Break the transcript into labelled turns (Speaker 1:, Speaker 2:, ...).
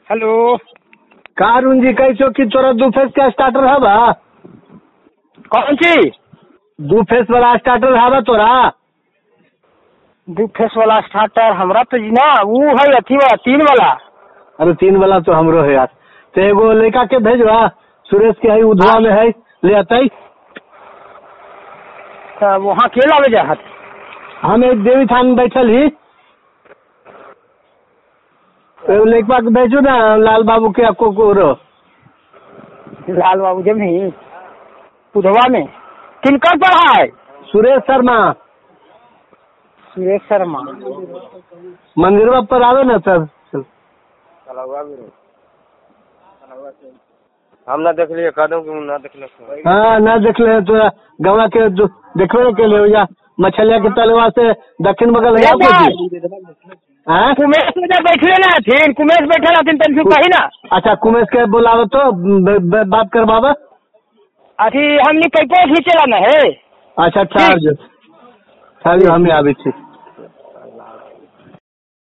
Speaker 1: Hello
Speaker 2: कारुण जी कैसो कि तोरा 2 फेस का स्टार्टर है बा?
Speaker 1: कौन सी
Speaker 2: 2 फेस वाला स्टार्टर है बा तोरा?
Speaker 1: 2 फेस वाला स्टार्टर हमरा तो जी ना वो है अथी वाला 3 वाला।
Speaker 2: अरे 3 वाला तो हमरो है यार। तो एगो लड़का के भेजवा, सुरेश के है उधवा में है, ले आते।
Speaker 1: वहाँ के लावे जा हत?
Speaker 2: हम एक देवी थान में बैठल ही, लड़का के भेजो ना लाल बाबू के आपको को
Speaker 1: लाल बाबू जब ही उधवा में किनकर पढ़ा है?
Speaker 2: सुरेश शर्मा
Speaker 1: सुरेश शर्मा
Speaker 2: मंदिरवा पर आवे ना सर।
Speaker 3: हम ना देख लिए कदम ना देख ले।
Speaker 2: हाँ ना देख ले तोरा गवा के देखबे के लिए या मछलिया के तलवा से दक्षिण बगल है हाँ?
Speaker 1: कुमेश में बैठले ना फिर कुमेश बैठे रहते तन कही ना।
Speaker 2: अच्छा कुमेश के बुलावे तो बात कर बाबा।
Speaker 1: अथी हमने कैसे खींचेला ना है।
Speaker 2: अच्छा चार्ज हम आवे छी।